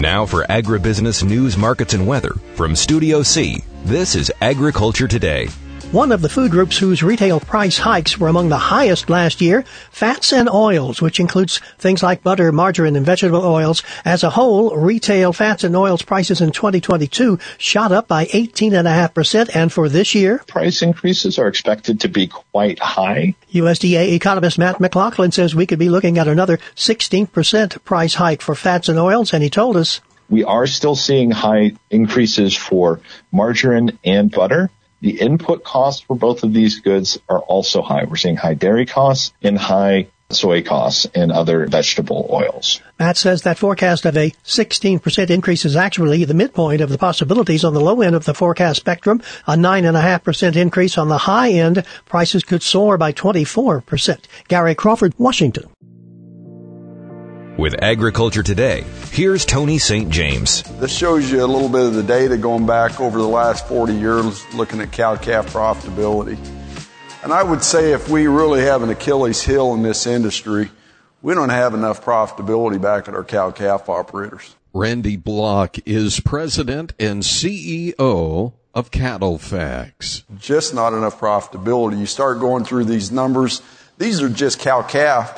Now for agribusiness news, markets, and weather from Studio C, this is Agriculture Today. One of the food groups whose retail price hikes were among the highest last year, fats and oils, which includes things like butter, margarine, and vegetable oils. As a whole, retail fats and oils prices in 2022 shot up by 18.5%, and for this year, price increases are expected to be quite high. USDA economist Matt McLaughlin says we could be looking at another 16% price hike for fats and oils, and he told us, we are still seeing high increases for margarine and butter. The input costs for both of these goods are also high. We're seeing high dairy costs and high soy costs and other vegetable oils. Matt says that forecast of a 16% increase is actually the midpoint of the possibilities on the low end of the forecast spectrum. A 9.5% increase on the high end. Prices could soar by 24%. Gary Crawford, Washington. With Agriculture Today, here's Tony St. James. This shows you a little bit of the data going back over the last 40 years looking at cow-calf profitability. And I would say if we really have an Achilles heel in this industry, we don't have enough profitability back at our cow-calf operators. Randy Block is president and CEO of Cattle Facts. Just not enough profitability. You start going through these numbers. These are just cow-calf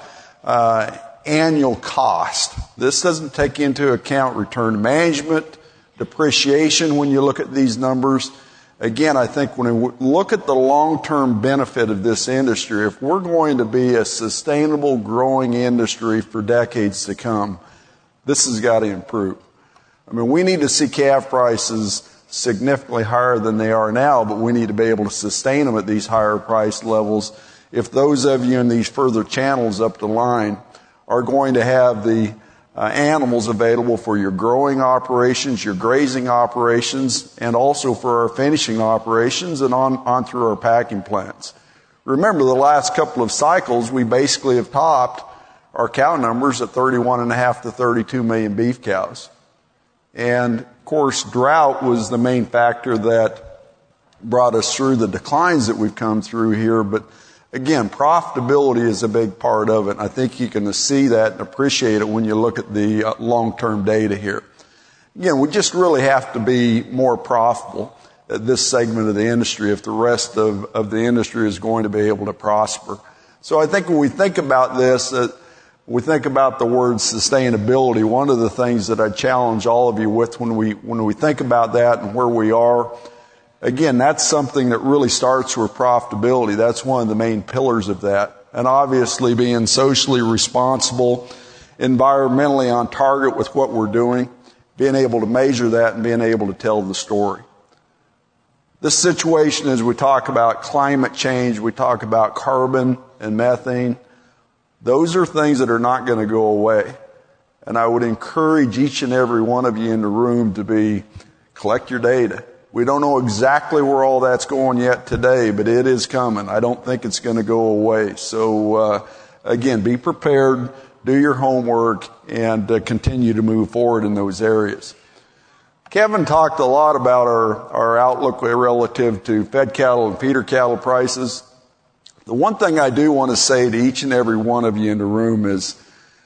annual cost. This doesn't take into account return to management, depreciation when you look at these numbers. Again, I think when we look at the long-term benefit of this industry, if we're going to be a sustainable growing industry for decades to come, this has got to improve. I mean, we need to see calf prices significantly higher than they are now, but we need to be able to sustain them at these higher price levels if those of you in these further channels up the line are going to have the animals available for your growing operations, your grazing operations, and also for our finishing operations and on through our packing plants. Remember, the last couple of cycles, we basically have topped our cow numbers at 31.5 to 32 million beef cows. And, of course, drought was the main factor that brought us through the declines that we've come through here, but again, profitability is a big part of it. I think you can see that and appreciate it when you look at the long-term data here. Again, we just really have to be more profitable at this segment of the industry if the rest of the industry is going to be able to prosper. So I think when we think about this, we think about the word sustainability. One of the things that I challenge all of you with when we think about that and where we are, again, that's something that really starts with profitability. That's one of the main pillars of that. And obviously being socially responsible, environmentally on target with what we're doing, being able to measure that and being able to tell the story. This situation, as we talk about climate change, we talk about carbon and methane, those are things that are not going to go away. And I would encourage each and every one of you in the room to collect your data. We don't know exactly where all that's going yet today, but it is coming. I don't think it's going to go away. So, again, be prepared, do your homework, and continue to move forward in those areas. Kevin talked a lot about our outlook relative to fed cattle and feeder cattle prices. The one thing I do want to say to each and every one of you in the room is,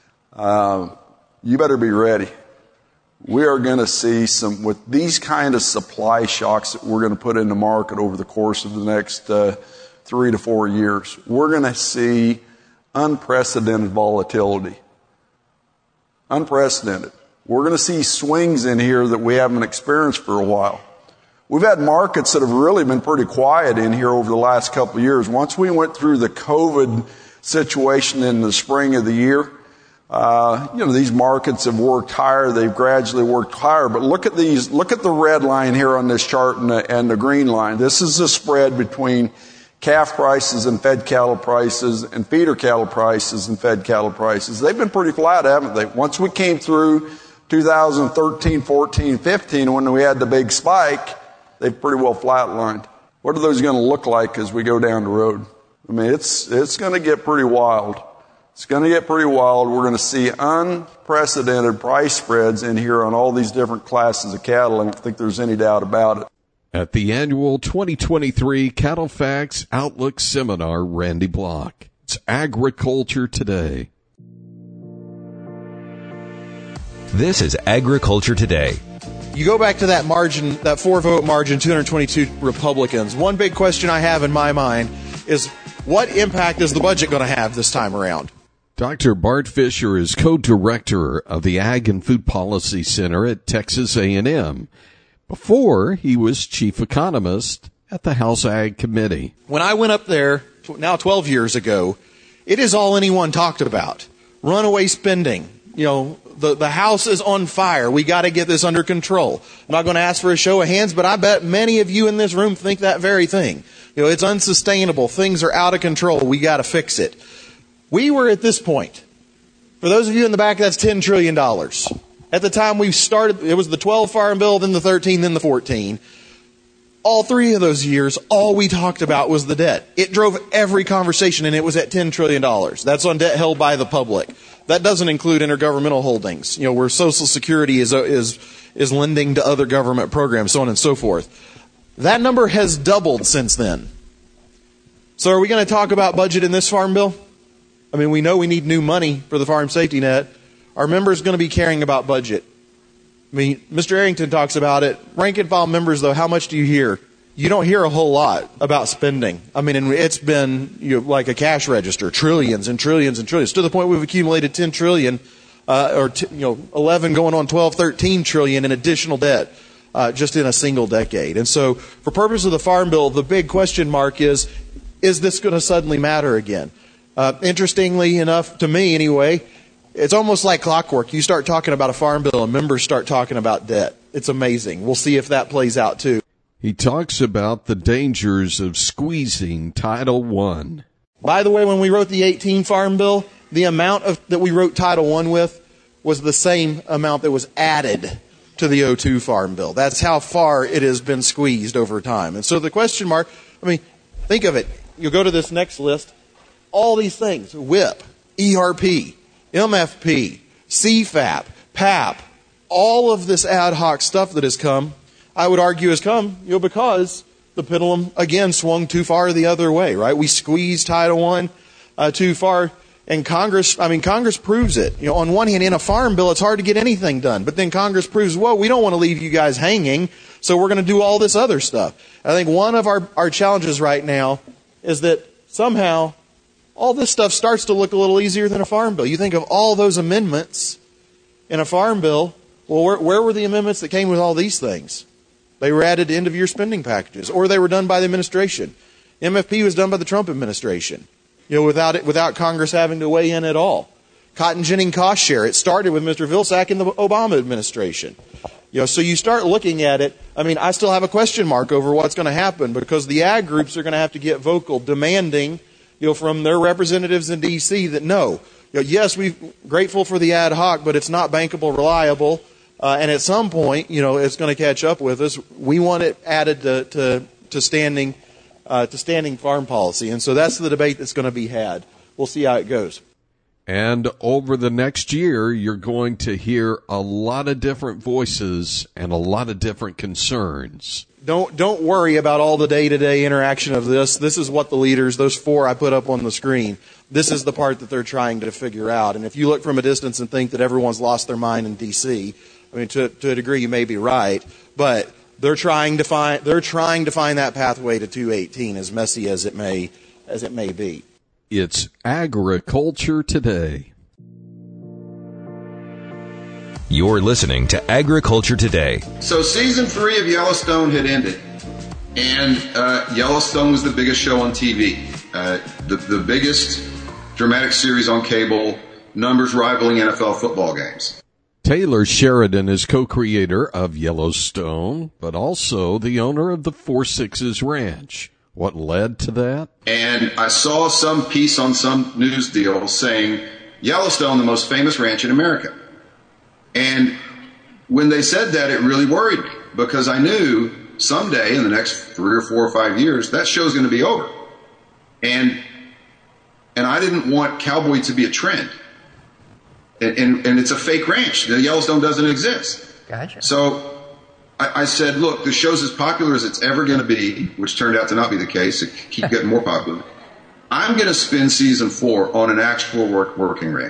you better be ready. We are going to see with these kind of supply shocks that we're going to put in the market over the course of the next 3 to 4 years, we're going to see unprecedented volatility. Unprecedented. We're going to see swings in here that we haven't experienced for a while. We've had markets that have really been pretty quiet in here over the last couple of years. Once we went through the COVID situation in the spring of the year, these markets have worked higher. They've gradually worked higher. But look at these. Look at the red line here on this chart and the green line. This is the spread between calf prices and fed cattle prices and feeder cattle prices and fed cattle prices. They've been pretty flat, haven't they? Once we came through 2013, 14, 15, when we had the big spike, they've pretty well flatlined. What are those going to look like as we go down the road? I mean, it's going to get pretty wild. It's going to get pretty wild. We're going to see unprecedented price spreads in here on all these different classes of cattle. I don't think there's any doubt about it. At the annual 2023 Cattle Facts Outlook Seminar, Randy Block. It's Agriculture Today. This is Agriculture Today. You go back to that margin, that 4-vote margin, 222 Republicans. One big question I have in my mind is, what impact is the budget going to have this time around? Dr. Bart Fisher is co-director of the Ag and Food Policy Center at Texas A&M. Before, he was chief economist at the House Ag Committee. When I went up there, now 12 years ago, it is all anyone talked about. Runaway spending. You know, the house is on fire. We got to get this under control. I'm not going to ask for a show of hands, but I bet many of you in this room think that very thing. You know, it's unsustainable. Things are out of control. We got to fix it. We were at this point. For those of you in the back, that's $10 trillion. At the time we started, it was the 12 Farm Bill, then the 13, then the 14. All 3 of those years, all we talked about was the debt. It drove every conversation, and it was at $10 trillion. That's on debt held by the public. That doesn't include intergovernmental holdings, you know, where Social Security is lending to other government programs, so on and so forth. That number has doubled since then. So are we going to talk about budget in this Farm Bill? I mean, we know we need new money for the farm safety net. Are members going to be caring about budget? I mean, Mr. Arrington talks about it. Rank and file members, though, how much do you hear? You don't hear a whole lot about spending. I mean, and it's been like a cash register, trillions and trillions and trillions, to the point we've accumulated 10 trillion, 11 going on 12, 13 trillion in additional debt just in a single decade. And so for purpose of the Farm Bill, the big question mark is this going to suddenly matter again? Interestingly enough, to me anyway, it's almost like clockwork. You start talking about a Farm Bill and members start talking about debt. It's amazing. We'll see if that plays out too. He talks about the dangers of squeezing Title I. By the way, when we wrote the 18 Farm Bill, the amount that we wrote Title I with was the same amount that was added to the 02 Farm Bill. That's how far it has been squeezed over time. And so the question mark, I mean, think of it. You'll go to this next list. All these things, WIP, ERP, MFP, CFAP, PAP, all of this ad hoc stuff that has come, I would argue has come, because the pendulum, again, swung too far the other way, right? We squeezed Title I too far, and Congress proves it. On one hand, in a Farm Bill, it's hard to get anything done, but then Congress proves, well, we don't want to leave you guys hanging, so we're going to do all this other stuff. I think one of our challenges right now is that somehow all this stuff starts to look a little easier than a Farm Bill. You think of all those amendments in a Farm Bill. Well, where were the amendments that came with all these things? They were added to end-of-year spending packages, or they were done by the administration. MFP was done by the Trump administration, without Congress having to weigh in at all. Cotton ginning cost share, it started with Mr. Vilsack in the Obama administration. So you start looking at it. I mean, I still have a question mark over what's going to happen, because the ag groups are going to have to get vocal, demanding from their representatives in D.C. that no, yes, we're grateful for the ad hoc, but it's not bankable, reliable, and at some point, it's going to catch up with us. We want it added to standing farm policy, and so that's the debate that's going to be had. We'll see how it goes. And over the next year, you're going to hear a lot of different voices and a lot of different concerns. Don't worry about all the day-to-day interaction of this. This is what the leaders, those 4 I put up on the screen, this is the part that they're trying to figure out. And if you look from a distance and think that everyone's lost their mind in D.C., I mean, to a degree you may be right, but they're trying to find that pathway to 218, as messy as it may be. It's Agriculture Today. You're listening to Agriculture Today. So season 3 of Yellowstone had ended, and Yellowstone was the biggest show on TV, the biggest dramatic series on cable, numbers rivaling NFL football games. Taylor Sheridan is co-creator of Yellowstone, but also the owner of the 4 Sixes Ranch. What led to that? And I saw some piece on some news deal saying, Yellowstone, the most famous ranch in America. And when they said that, it really worried me, because I knew someday in the next 3 or 4 or 5 years, that show's going to be over. And I didn't want cowboy to be a trend. And it's a fake ranch. The Yellowstone doesn't exist. Gotcha. So I said, look, the show's as popular as it's ever going to be, which turned out to not be the case. It keeps getting more popular. I'm going to spin season 4 on an actual working ranch.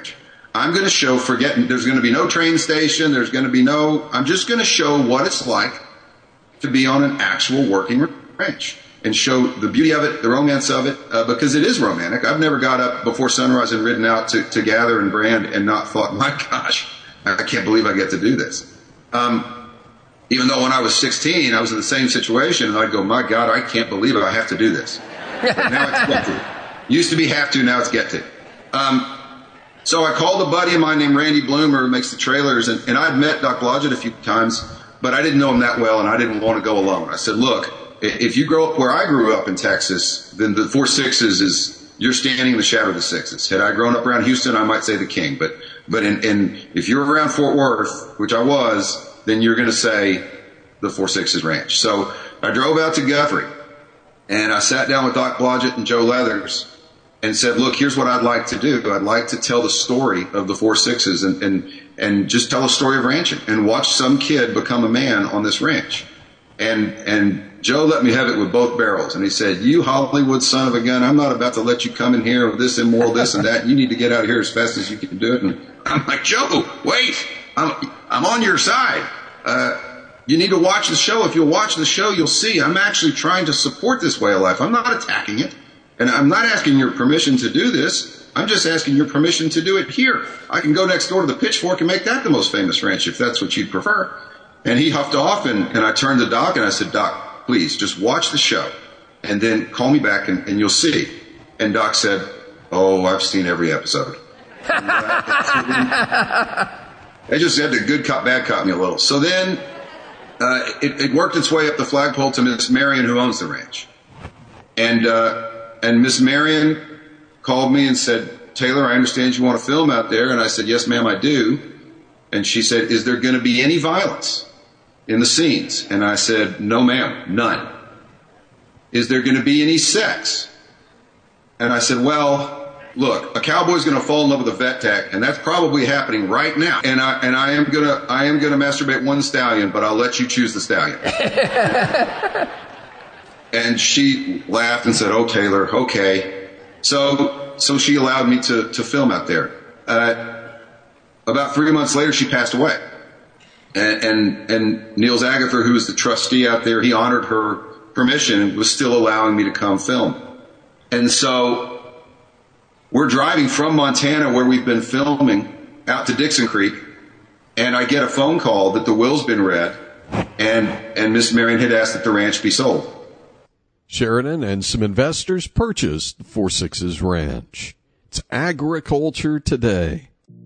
I'm going to show, there's going to be no train station. I'm just going to show what it's like to be on an actual working ranch and show the beauty of it, the romance of it, because it is romantic. I've never got up before sunrise and ridden out to gather and brand and not thought, my gosh, I can't believe I get to do this. Even though when I was 16, I was in the same situation, and I'd go, my God, I can't believe it. I have to do this. But now it's get to. Used to be have to, now it's get to. So I called a buddy of mine named Randy Bloomer, who makes the trailers, and I'd met Doc Blodgett a few times, but I didn't know him that well, and I didn't want to go alone. I said, look, if you grow up where I grew up in Texas, then the 4 Sixes is, you're standing in the shadow of the Sixes. Had I grown up around Houston, I might say the King, but if you're around Fort Worth, which I was, then you're going to say the 4 Sixes Ranch. So I drove out to Guthrie, and I sat down with Doc Blodgett and Joe Leathers and said, look, here's what I'd like to do. I'd like to tell the story of the 4 Sixes and just tell a story of ranching and watch some kid become a man on this ranch. And Joe let me have it with both barrels. And he said, you Hollywood son of a gun, I'm not about to let you come in here with this immoral, this and that. You need to get out of here as fast as you can do it. And I'm like, Joe, wait, I'm on your side. You need to watch the show. If you'll watch the show, you'll see I'm actually trying to support this way of life. I'm not attacking it. And I'm not asking your permission to do this. I'm just asking your permission to do it here. I can go next door to the Pitchfork and make that the most famous ranch if that's what you'd prefer. And he huffed off, and I turned to Doc and I said, Doc, please just watch the show and then call me back and you'll see. And Doc said, oh, I've seen every episode. I just had the good cop, bad cop me a little. So then it worked its way up the flagpole to Miss Marion, who owns the ranch. And Miss Marion called me and said, Taylor, I understand you want to film out there. And I said, yes, ma'am, I do. And she said, is there going to be any violence in the scenes? And I said, no, ma'am, none. Is there going to be any sex? And I said, well, look, a cowboy's going to fall in love with a vet tech, and that's probably happening right now. And I am going to masturbate one stallion, but I'll let you choose the stallion. And she laughed and said, oh, Taylor, okay. So she allowed me to film out there. About 3 months later, she passed away. And Niels Agather, who was the trustee out there, he honored her permission and was still allowing me to come film. And so we're driving from Montana, where we've been filming, out to Dixon Creek, and I get a phone call that the will's been read, and Miss Marion had asked that the ranch be sold. Sheridan and some investors purchased 4 Sixes Ranch. It's Agriculture Today.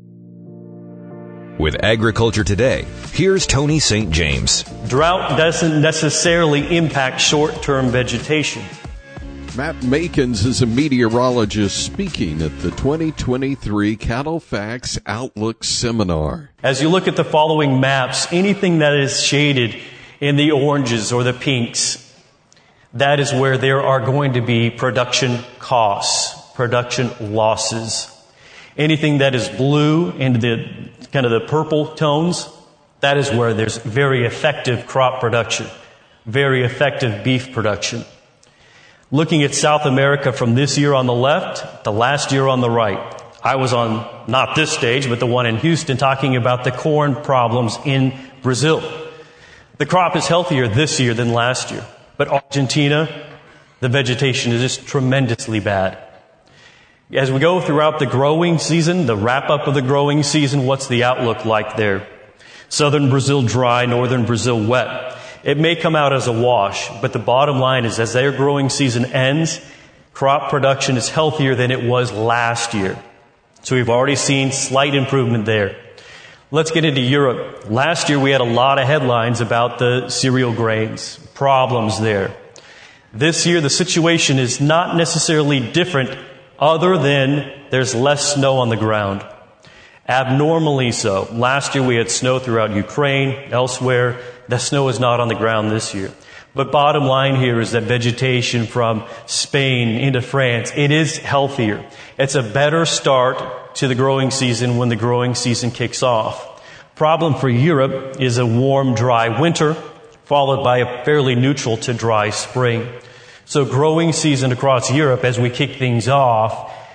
With Agriculture Today, here's Tony St. James. Drought doesn't necessarily impact short-term vegetation. Matt Makins is a meteorologist speaking at the 2023 CattleFax Outlook Seminar. As you look at the following maps, anything that is shaded in the oranges or the pinks, that is where there are going to be production costs, production losses. Anything that is blue and the kind of the purple tones, that is where there's very effective crop production, very effective beef production. Looking at South America from this year on the left, the last year on the right. I was on, not this stage, but the one in Houston, talking about the corn problems in Brazil. The crop is healthier this year than last year. But Argentina, the vegetation is just tremendously bad. As we go throughout the growing season, the wrap-up of the growing season, what's the outlook like there? Southern Brazil dry, northern Brazil wet. It may come out as a wash, but the bottom line is as their growing season ends, crop production is healthier than it was last year. So we've already seen slight improvement there. Let's get into Europe. Last year we had a lot of headlines about the cereal grains, problems there. This year the situation is not necessarily different other than there's less snow on the ground. Abnormally so. Last year we had snow throughout Ukraine, elsewhere. The snow is not on the ground this year. But bottom line here is that vegetation from Spain into France, it is healthier. It's a better start to the growing season when the growing season kicks off. Problem for Europe is a warm, dry winter, followed by a fairly neutral to dry spring. So growing season across Europe as we kick things off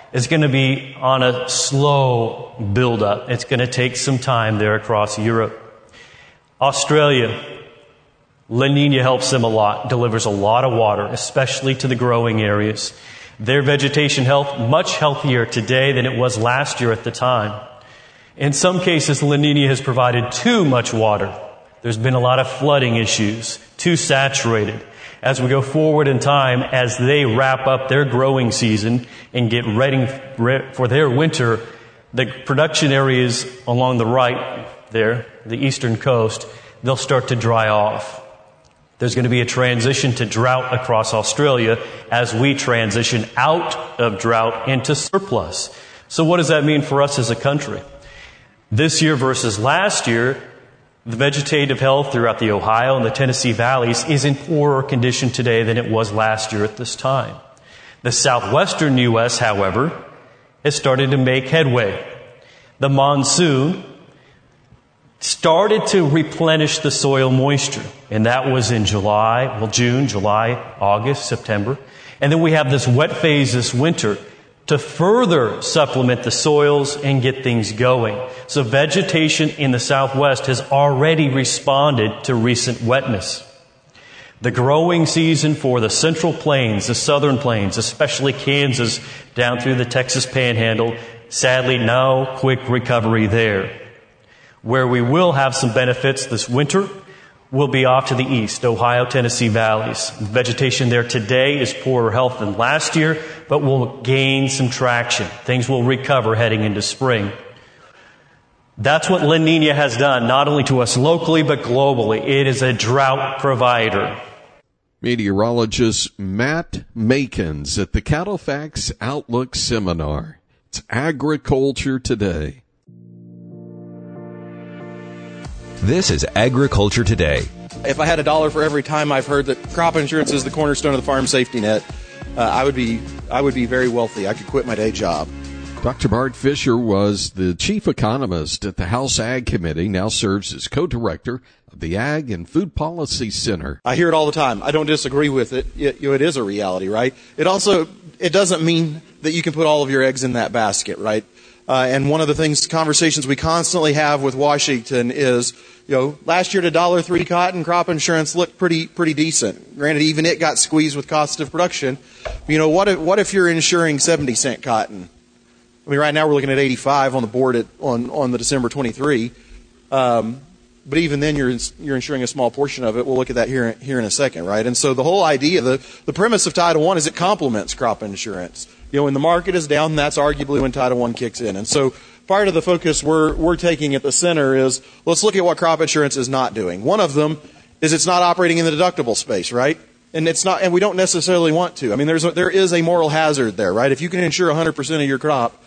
is going to be on a slow buildup. It's going to take some time there across Europe. Australia, La Nina helps them a lot, delivers a lot of water, especially to the growing areas. Their vegetation health, much healthier today than it was last year at the time. In some cases, La Nina has provided too much water. There's been a lot of flooding issues, too saturated. As we go forward in time, as they wrap up their growing season and get ready for their winter, the production areas along the right there, the eastern coast, they'll start to dry off. There's going to be a transition to drought across Australia as we transition out of drought into surplus. So what does that mean for us as a country? This year versus last year, the vegetative health throughout the Ohio and the Tennessee valleys is in poorer condition today than it was last year at this time. The southwestern U.S., however, has started to make headway. The monsoon started to replenish the soil moisture, and that was in June, July, August, September. And then we have this wet phase this winter to further supplement the soils and get things going. So vegetation in the Southwest has already responded to recent wetness. The growing season for the Central Plains, the Southern Plains, especially Kansas, down through the Texas Panhandle, sadly no quick recovery there. Where we will have some benefits this winter will be off to the east, Ohio, Tennessee valleys. The vegetation there today is poorer health than last year, but will gain some traction. Things will recover heading into spring. That's what La Nina has done, not only to us locally, but globally. It is a drought provider. Meteorologist Matt Makins at the CattleFax Outlook Seminar. It's Agriculture Today. This is Agriculture Today. If I had $1 for every time I've heard that crop insurance is the cornerstone of the farm safety net, I would be very wealthy. I could quit my day job. Dr. Bart Fisher was the chief economist at the House Ag Committee, now serves as co-director of the Ag and Food Policy Center. I hear it all the time. I don't disagree with it. It is a reality, right? It doesn't mean that you can put all of your eggs in that basket, right? And one of the conversations we constantly have with Washington is, last year at $1.03 cotton, crop insurance looked pretty decent. Granted, even it got squeezed with cost of production. What if you're insuring 70-cent cotton? I mean, right now we're looking at 85 on the board on the December 23. But even then, you're insuring a small portion of it. We'll look at that here in a second, right? And so the whole idea, the premise of Title I is it complements crop insurance. When the market is down, that's arguably when Title I kicks in. And so part of the focus we're taking at the center is, let's look at what crop insurance is not doing. One of them is it's not operating in the deductible space, right? And it's not, and we don't necessarily want to. I mean, there is a moral hazard there, right? If you can insure 100% of your crop,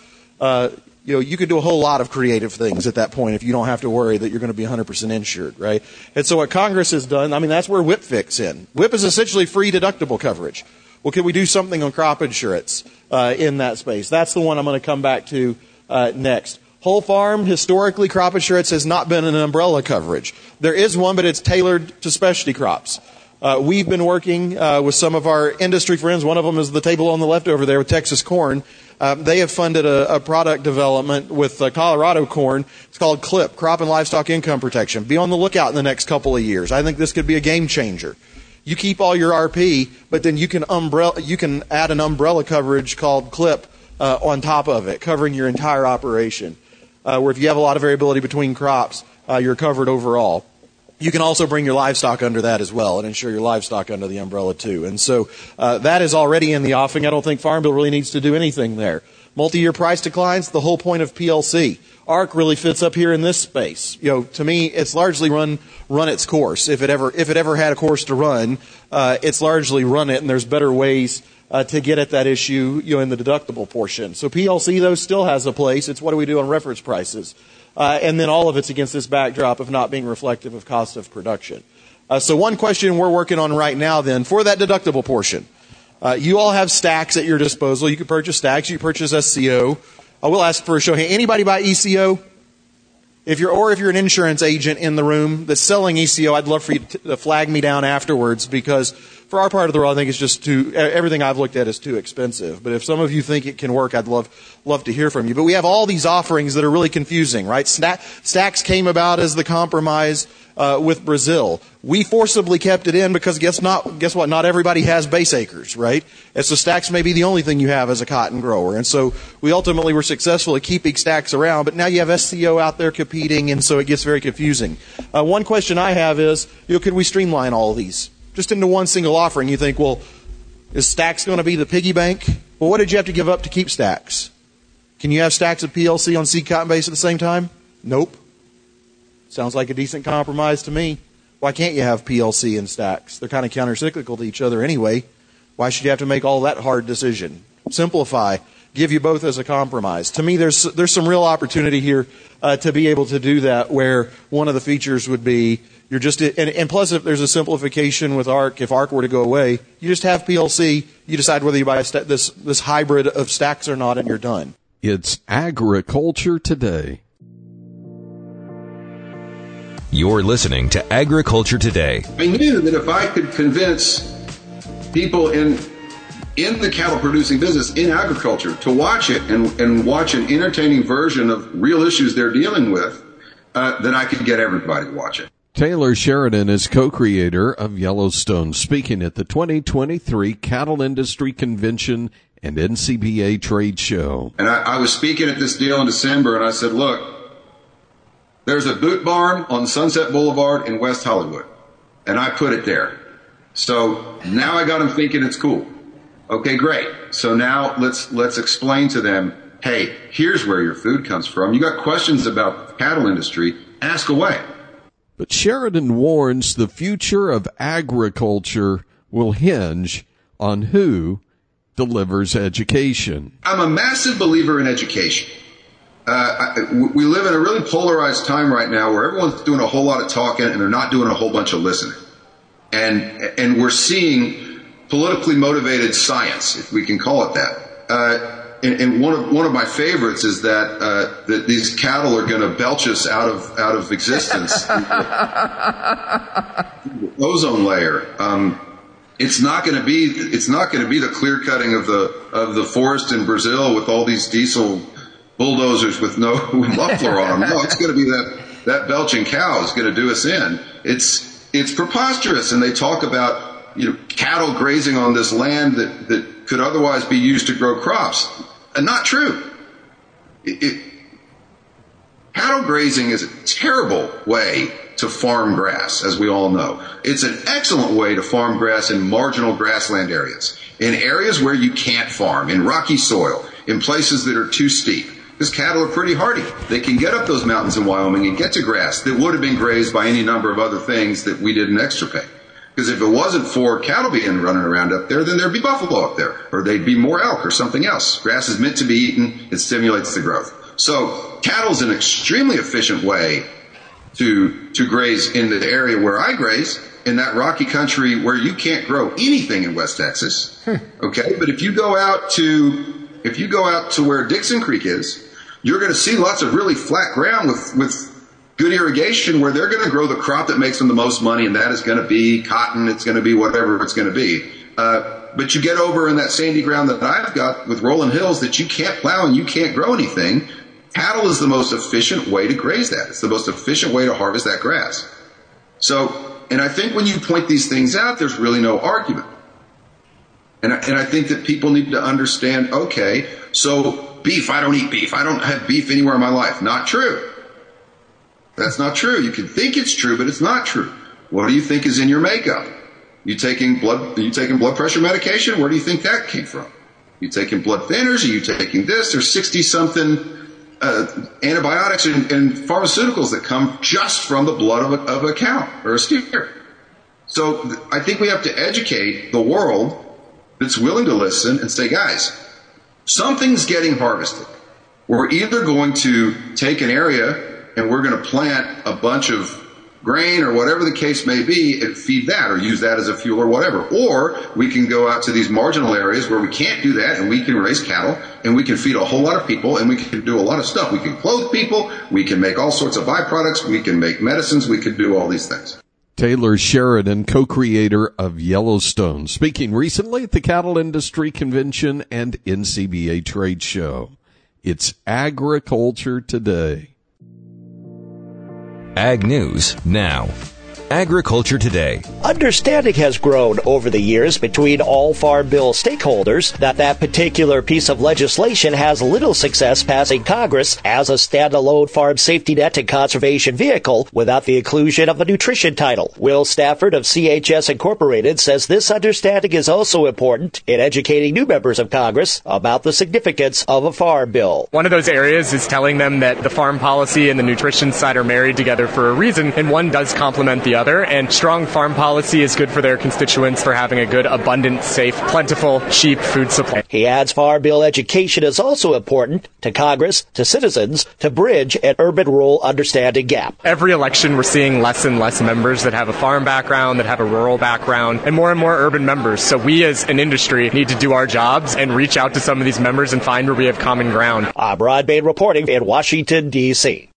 you could do a whole lot of creative things at that point if you don't have to worry that you're going to be 100% insured, right? And so what Congress has done, I mean, that's where WIP fits in. WIP is essentially free deductible coverage. Well, can we do something on crop insurance in that space? That's the one I'm going to come back to next. Whole farm, historically, crop insurance has not been an umbrella coverage. There is one, but it's tailored to specialty crops. We've been working with some of our industry friends. One of them is the table on the left over there with Texas corn. They have funded a product development with Colorado corn. It's called CLIP, Crop and Livestock Income Protection. Be on the lookout in the next couple of years. I think this could be a game changer. You keep all your RP, but then you can add an umbrella coverage called CLIP on top of it, covering your entire operation. Where if you have a lot of variability between crops, you're covered overall. You can also bring your livestock under that as well and insure your livestock under the umbrella too. And so that is already in the offing. I don't think Farm Bill really needs to do anything there. Multi-year price declines, the whole point of PLC. ARC really fits up here in this space. To me, it's largely run its course. If it ever had a course to run, it's largely run it, and there's better ways to get at that issue, in the deductible portion. So PLC, though, still has a place. It's what do we do on reference prices? And then all of it's against this backdrop of not being reflective of cost of production. So one question we're working on right now then, for that deductible portion. You all have stacks at your disposal. You can purchase stacks. You can purchase SCO. I will ask for a show of hands. Anybody buy ECO? If you're an insurance agent in the room that's selling ECO, I'd love for you to flag me down afterwards, because For our part of the world, I think it's just everything I've looked at is too expensive. But if some of you think it can work, I'd love to hear from you. But we have all these offerings that are really confusing, right? Stacks came about as the compromise with Brazil. We forcibly kept it in because guess what? Not everybody has base acres, right? And so stacks may be the only thing you have as a cotton grower. And so we ultimately were successful at keeping stacks around, but now you have SCO out there competing, and so it gets very confusing. One question I have is, could we streamline all of these just into one single offering? You think, well, is stacks going to be the piggy bank? Well, what did you have to give up to keep stacks? Can you have stacks of PLC on seed cotton base at the same time? Nope. Sounds like a decent compromise to me. Why can't you have PLC and stacks? They're kind of counter-cyclical to each other anyway. Why should you have to make all that hard decision? Simplify. Give you both as a compromise. To me, there's some real opportunity here to be able to do that, where one of the features would be and plus, if there's a simplification with ARC, if ARC were to go away, you just have PLC. You decide whether you buy this hybrid of stacks or not, and you're done. It's Agriculture Today. You're listening to Agriculture Today. I knew that if I could convince people in the cattle producing business, in agriculture, to watch it and watch an entertaining version of real issues they're dealing with, then I could get everybody to watch it. Taylor Sheridan is co-creator of Yellowstone, speaking at the 2023 Cattle Industry Convention and NCBA Trade Show. And I was speaking at this deal in December, and I said, look, there's a boot barn on Sunset Boulevard in West Hollywood, and I put it there. So now I got them thinking it's cool. Okay, great. So now let's explain to them, hey, here's where your food comes from. You got questions about the cattle industry, ask away. But Sheridan warns the future of agriculture will hinge on who delivers education. I'm a massive believer in education. We live in a really polarized time right now where everyone's doing a whole lot of talking and they're not doing a whole bunch of listening. And we're seeing politically motivated science, if we can call it that. And one of my favorites is that these cattle are going to belch us out of existence. Ozone layer. It's not going to be the clear cutting of the forest in Brazil with all these diesel bulldozers with no muffler on them. No, it's going to be that belching cow is going to do us in. It's preposterous, and they talk about cattle grazing on this land that could otherwise be used to grow crops. And not true. Cattle grazing is a terrible way to farm grass, as we all know. It's an excellent way to farm grass in marginal grassland areas, in areas where you can't farm, in rocky soil, in places that are too steep. Because cattle are pretty hardy. They can get up those mountains in Wyoming and get to grass that would have been grazed by any number of other things that we didn't extirpate. Because if it wasn't for cattle being running around up there, then there'd be buffalo up there, or they'd be more elk or something else. Grass is meant to be eaten. It stimulates the growth. So cattle's an extremely efficient way to graze in the area where I graze, in that rocky country where you can't grow anything in West Texas. Okay, but if you go out to where Dixon Creek is, you're going to see lots of really flat ground with good irrigation, where they're going to grow the crop that makes them the most money, and that is going to be cotton. It's going to be whatever it's going to be. But you get over in that sandy ground that I've got with rolling hills that you can't plow and you can't grow anything. Cattle is the most efficient way to graze that. It's the most efficient way to harvest that grass. So, and I think when you point these things out, there's really no argument. And I think that people need to understand, okay, so beef, I don't eat beef. I don't have beef anywhere in my life. Not true. That's not true. You can think it's true, but it's not true. What do you think is in your makeup? You taking blood pressure medication? Where do you think that came from? You taking blood thinners? Are you taking this? There's 60-something antibiotics and pharmaceuticals that come just from the blood of a cow or a steer. So I think we have to educate the world that's willing to listen and say, guys, something's getting harvested. We're either going to take an area and we're going to plant a bunch of grain or whatever the case may be and feed that or use that as a fuel or whatever. Or we can go out to these marginal areas where we can't do that and we can raise cattle and we can feed a whole lot of people and we can do a lot of stuff. We can clothe people. We can make all sorts of byproducts. We can make medicines. We can do all these things. Taylor Sheridan, co-creator of Yellowstone, speaking recently at the Cattle Industry Convention and NCBA Trade Show. It's Agriculture Today. Ag News now. Agriculture Today. Understanding has grown over the years between all Farm Bill stakeholders that particular piece of legislation has little success passing Congress as a standalone farm safety net and conservation vehicle without the inclusion of a nutrition title. Will Stafford of CHS Incorporated says this understanding is also important in educating new members of Congress about the significance of a farm bill. One of those areas is telling them that the farm policy and the nutrition side are married together for a reason, and one does complement the other. And strong farm policy is good for their constituents for having a good, abundant, safe, plentiful, cheap food supply. He adds farm bill education is also important to Congress, to citizens, to bridge an urban-rural understanding gap. Every election, we're seeing less and less members that have a farm background, that have a rural background, and more urban members. So we as an industry need to do our jobs and reach out to some of these members and find where we have common ground. I'm Rod Bain reporting in Washington, D.C.